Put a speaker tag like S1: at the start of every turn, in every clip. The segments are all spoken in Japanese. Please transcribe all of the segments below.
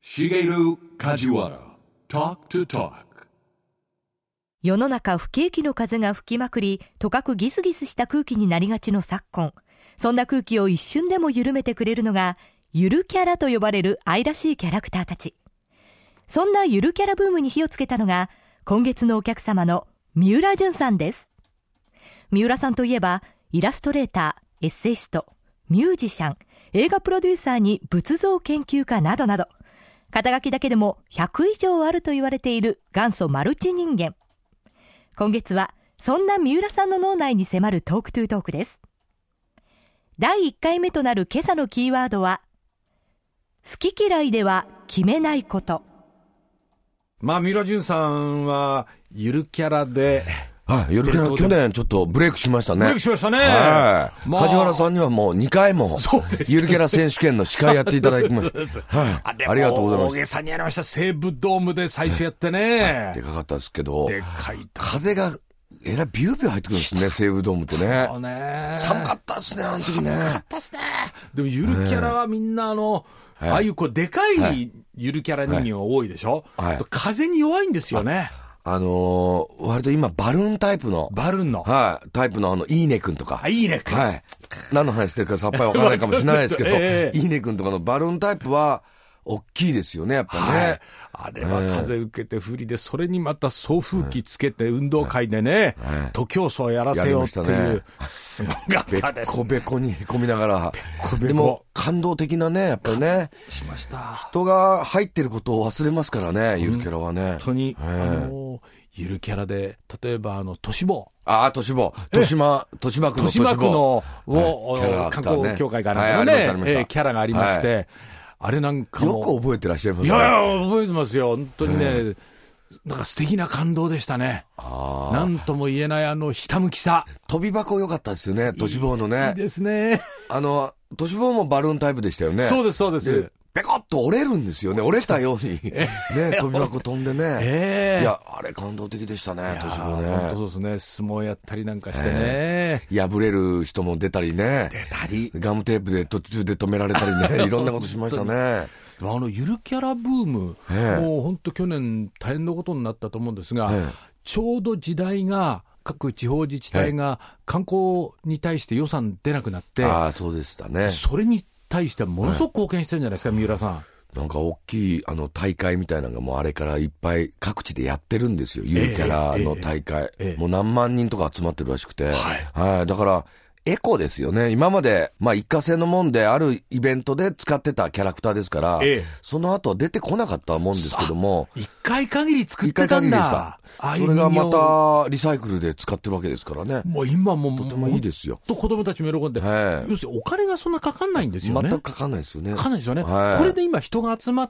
S1: Shigeru Kajiwara Talk to Talk。
S2: 世の中不景気の風が吹きまくり、とかくギスギスした空気になりがちの昨今、そんな空気を一瞬でも緩めてくれるのがゆるキャラと呼ばれる愛らしいキャラクターたち。そんなゆるキャラブームに火をつけたのが今月のお客様の三浦淳さんです。三浦さんといえばイラストレーター、エッセイスト、ミュージシャン、映画プロデューサーに仏像研究家などなど、肩書きだけでも100以上あると言われている元祖マルチ人間。今月はそんな三浦さんの脳内に迫るトークトゥートークです。第1回目となる今朝のキーワードは、好き嫌いでは決めないこと。
S3: 三浦淳さんはゆるキャラで、
S4: はい、ゆるキャラ去年ちょっとブレイクしましたね。
S3: ブレイクしましたね。
S4: はい。梶原さんにはもう2回もゆるキャラ選手権の司会やっていただきました。はい。ありがとうございます。
S3: 大げさにやりました。西武ドームで最初やってね。
S4: でかかったですけど、
S3: でかい
S4: 風がえらいビュービュー入ってくるんですね、西武ドームってね。
S3: そうね。
S4: 寒かったですね、あの時ね。
S3: 寒かったですね。でもゆるキャラはみんなああいうでかいゆるキャラ人間が多いでしょ。はい、風に弱いんですよね。
S4: 割と今バルーンタイプの。はい。タイプのいいねくんとか。
S3: いいねくん。
S4: はい。何の話してるかさっぱりわからないかもしれないですけど、いいねくんとかのバルーンタイプは、大きいですよね、やっぱね。はい、
S3: あれは風受けて不利で、それにまた送風機つけて運動会でね、徒競走やらせようっていう、すごかったです。
S4: べこべこにへこみながら。でも感動的なね、やっぱりね。
S3: しました。
S4: 人が入ってることを忘れますからね、ゆるキャラはね。
S3: 本当に、ゆるキャラで、例えば都市坊。
S4: 都市坊。豊島区の
S3: 観光協会からのね、キャラがありまして、あれなんかも
S4: よく覚えてらっしゃいますね。
S3: いや覚えてますよ。本当にね、なんか素敵な感動でしたね。なんとも言えないひたむきさ。
S4: 飛び箱良かったですよね、都市坊のね。
S3: いいですね。
S4: 都市坊もバルーンタイプでしたよね。
S3: そうです、そうです。
S4: ペコッと折れるんですよね。折れたように。ね、飛び箱飛んでね。いや、あれ感動的でしたね、都市坊ね。
S3: 本当そうですね。相撲やったりなんかしてね。
S4: 破れる人も出たりね。ガムテープで途中で止められたりね。いろんなことしましたね。
S3: ゆるキャラブーム、もう本当去年大変なことになったと思うんですが、ちょうど時代が、各地方自治体が観光に対して予算出なくなって、
S4: そうでしたね。
S3: それに対してはものすごく貢献してるんじゃないですか、三浦さん。
S4: なんか大きい大会みたいなのがもうあれからいっぱい各地でやってるんですよ。ゆるキャラの大会。もう何万人とか集まってるらしくて。はい。だから、エコですよね。今まで、一過性のもんであるイベントで使ってたキャラクターですから、その後は出てこなかったもんですけども。
S3: 一回限り作ってたんだ。
S4: それがまたリサイクルで使ってるわけですからね。
S3: もう今も
S4: とてもいいですよ。
S3: と子供たちも喜んで、要するにお金がそんなかかんないんですよね。
S4: 全くかかんないですよね。
S3: かかんないですよね。これで今人が集まって、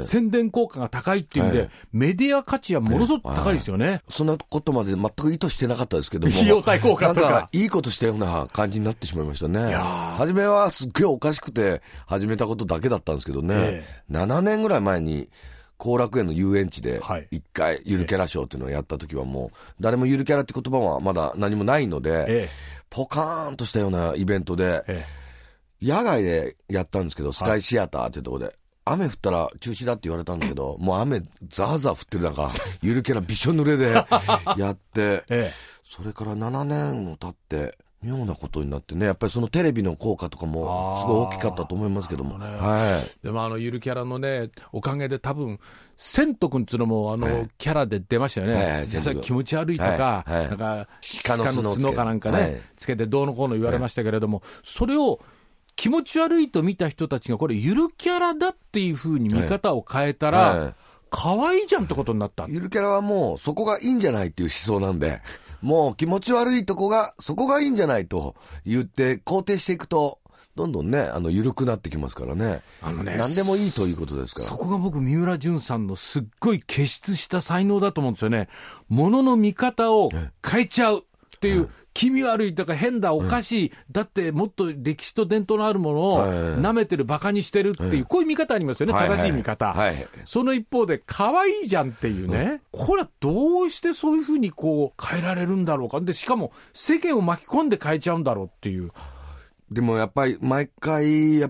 S3: 宣伝効果が高いっていうんで、メディア価値はものすごく高いですよね。
S4: そんなことまで全く意図してなかったですけども。
S3: 費用対効果とか。
S4: なんかいいことしたような感じになってしまいましたね。初めはすっげえおかしくて始めたことだけだったんですけどね。7年ぐらい前に、後楽園の遊園地で一回ゆるキャラショーっていうのをやった時はもう誰もゆるキャラって言葉はまだ何もないので、ポカーンとしたようなイベントで、野外でやったんですけど、スカイシアターっていうところで雨降ったら中止だって言われたんだけど、もう雨ザーザー降ってる中ゆるキャラびしょ濡れでやってそれから7年も経って妙なことになってね、やっぱりそのテレビの効果とかもすごい大きかったと思いますけども、
S3: でもゆるキャラのねおかげで多分千とくんっていうのもキャラで出ましたよね。気持ち悪いとか、なんか鹿の角かなんかね、つけてどうのこうの言われましたけれども、それを気持ち悪いと見た人たちがこれゆるキャラだっていう風に見方を変えたら、可愛いじゃんってことになった。
S4: ゆるキャラはもうそこがいいんじゃないっていう思想なんで、もう気持ち悪いとこがそこがいいんじゃないと言って肯定していくとどんどんね緩くなってきますからね。何でもいいということですから。
S3: そこが僕三浦淳さんのすっごい傑出した才能だと思うんですよね。ものの見方を変えちゃうっていう、気味悪いとか変だおかしい、だってもっと歴史と伝統のあるものを舐めてるバカにしてるっていう、こういう見方ありますよね、正しい見方、その一方で可愛いじゃんっていうね、これはどうしてそういうふうにこう変えられるんだろうか。でしかも世間を巻き込んで変えちゃうんだろうっていう。
S4: でもやっぱり毎回やっぱり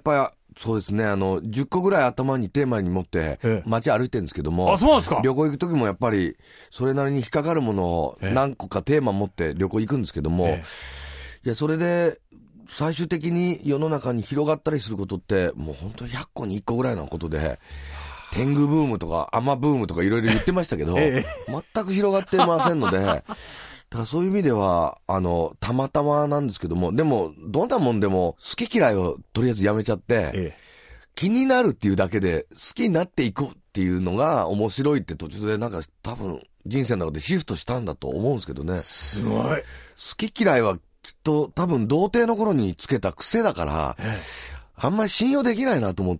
S4: そうですね、10個ぐらい頭にテーマに持って街歩いてるんですけども、
S3: あ、そうなんですか。
S4: 旅行行く時もやっぱりそれなりに引っかかるものを何個かテーマ持って旅行行くんですけども、いやそれで最終的に世の中に広がったりすることってもう本当に100個に1個ぐらいのことで、天狗ブームとかアマブームとかいろいろ言ってましたけど、全く広がってませんのでだからそういう意味ではたまたまなんですけども、でもどんなもんでも好き嫌いをとりあえずやめちゃって、気になるっていうだけで好きになっていくっていうのが面白いって途中でなんか多分人生の中でシフトしたんだと思うんですけどね。
S3: すごい。
S4: 好き嫌いはきっと多分童貞の頃につけた癖だから、あんまり信用できないなと思って、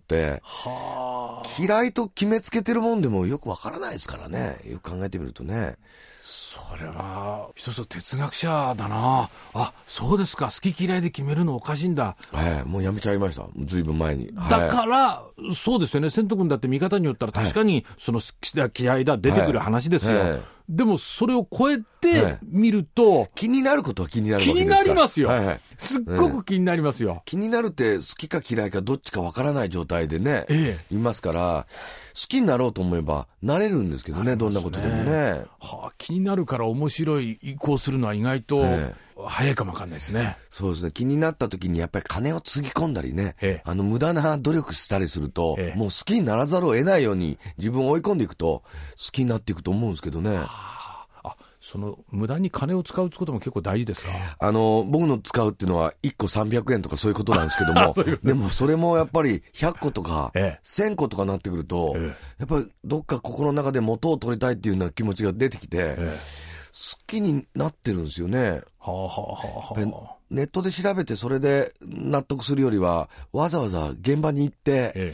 S4: 嫌いと決めつけてるもんでもよくわからないですからね。よく考えてみるとね。
S3: それは一つ哲学者だな。あ、そうですか。好き嫌いで決めるのおかしいんだ。
S4: もうやめちゃいました。ずいぶん前に。
S3: だから、そうですよね。千斗君だって見方によったら確かにその好きだ嫌いだ出てくる話ですよ。でもそれを超えて見ると、
S4: 気になることは気になるわけですから。
S3: 気になりますよ。すっごく気になりますよ。
S4: 気になるって好きか嫌いかどっちかわからない状態でね、いますから、好きになろうと思えばなれるんですけどね、どんなことでもね。
S3: 気になるから面白い移行するのは意外と早いかもわかんないですね。
S4: そうですね。気になった時にやっぱり金をつぎ込んだりね、無駄な努力したりすると、もう好きにならざるを得ないように自分を追い込んでいくと好きになっていくと思うんですけどね。
S3: その無駄に金を使うことも結構大事ですか？
S4: 僕の使うっていうのは1個300円とかそういうことなんですけどもでもそれもやっぱり100個とか1000個とかなってくると、やっぱりどっか心の中で元を取りたいっていうような気持ちが出てきて、好きになってるんですよね。ネットで調べてそれで納得するよりはわざわざ現場に行って、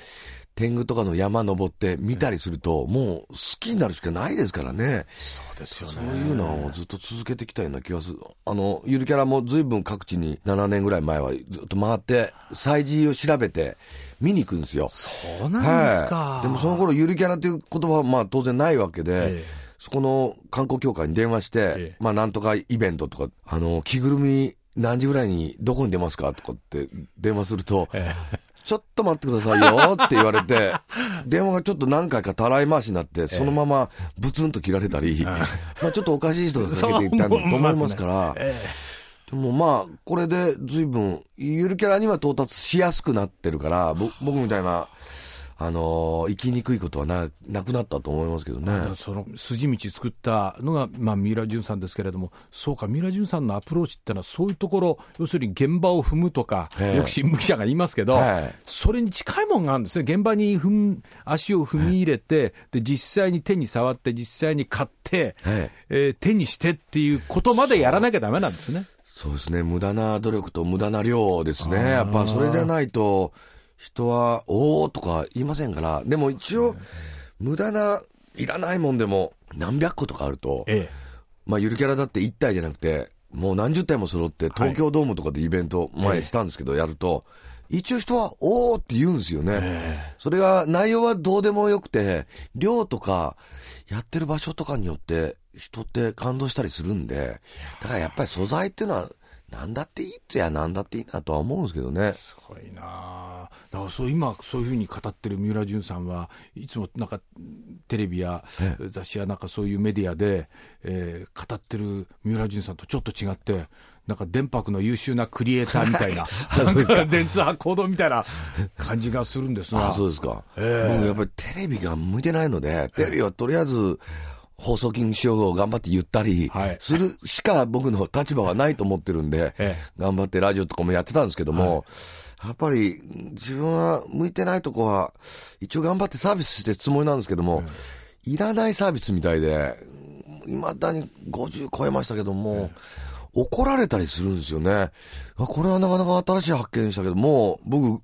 S4: 天狗とかの山登って見たりすると、もう好きになるしかないですからね。
S3: そうですよね。
S4: そういうのをずっと続けてきたような気がする。ゆるキャラも随分各地に7年ぐらい前はずっと回って催事を調べて見に行くんですよ。
S3: そうなんですか。
S4: でもその頃ゆるキャラという言葉はまあ当然ないわけで、そこの観光協会に電話して、まあなんとかイベントとか着ぐるみ何時ぐらいにどこに出ますかとかって電話すると、ちょっと待ってくださいよって言われて電話がちょっと何回かたらい回しになって、そのままブツンと切られたり、まあちょっとおかしい人がかけていったんだと思いますから、でもまあこれで随分ゆるキャラには到達しやすくなってるから、僕みたいな生きにくいことはなくなったと思いますけどね。
S3: その筋道作ったのが、まあ、三浦淳さんですけれども、そうか、三浦淳さんのアプローチってのはそういうところ、要するに現場を踏むとか、よく新聞記者が言いますけど、それに近いものがあるんですね。現場に足を踏み入れて、で実際に手に触って実際に買って、手にしてっていうことまでやらなきゃダメなんですね。
S4: そうですね。無駄な努力と無駄な量ですね。やっぱそれでないと人はおーとか言いませんから。でも一応無駄ないらないもんでも何百個とかあると、まあゆるキャラだって1体じゃなくてもう何十体も揃って東京ドームとかでイベント前したんですけど、やると一応人はおーって言うんですよね。それが内容はどうでもよくて、量とかやってる場所とかによって人って感動したりするんで、だからやっぱり素材っていうのはなんだっていいってやなんだっていいなとは思うんですけどね。
S3: すごいな。だから今そういうふうに語ってる三浦淳さんはいつもなんかテレビや雑誌やなんかそういうメディアで、語ってる三浦淳さんとちょっと違って、なんか電白の優秀なクリエイターみたいな電通波行動みたいな感じがするんですが。
S4: そうですか。僕やっぱりテレビが向いてないので、テレビはとりあえず放送禁止用語を頑張って言ったりするしか僕の立場はないと思ってるんで、頑張ってラジオとかもやってたんですけども、やっぱり自分は向いてないとこは一応頑張ってサービスしてるつもりなんですけども、いらないサービスみたいで、未だに50超えましたけども、怒られたりするんですよね。これはなかなか新しい発見でしたけども、僕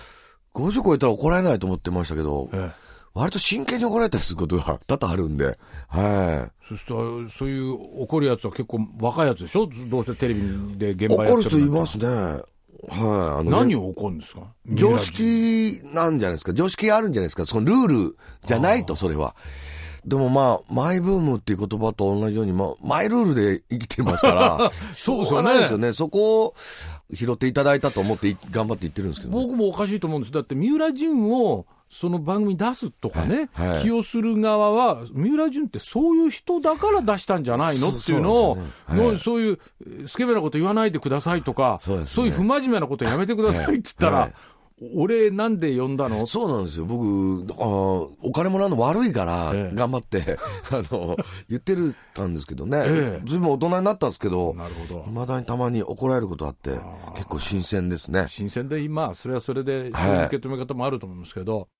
S4: 50超えたら怒られないと思ってましたけど、割と真剣に怒られたりすることが多々あるんで、
S3: そしたらそういう怒るやつは結構若いやつでしょ。どうせテレビで現場やってる。
S4: 怒る人いますね。
S3: 何を怒るんですか。
S4: 常識なんじゃないですか。常識あるんじゃないですか。そのルールじゃないと、それは。 でもまあ、マイブームっていう言葉と同じように、まあ、マイルールで生きてますから、
S3: そうですよね。
S4: しょうがないですよね。そこを拾っていただいたと思って頑張って言ってるんですけど、ね、
S3: 僕もおかしいと思うんです。だって三浦淳をその番組に出すとかね、
S4: はいはい、
S3: 起用する側は三浦淳ってそういう人だから出したんじゃないのっていうのを、そういうスケベなこと言わないでくださいとか、そういう不真面目なことやめてくださいって言ったら、俺なんで呼んだの？
S4: そうなんですよ。僕お金もらうの悪いから頑張って、言ってるたんですけどね、ずいぶん大人になったんですけど、
S3: なるほど、
S4: 未だにたまに怒られることあって結構新鮮ですね。
S3: 新鮮で、今それはそれでそういう受け止め方もあると思うんですけど、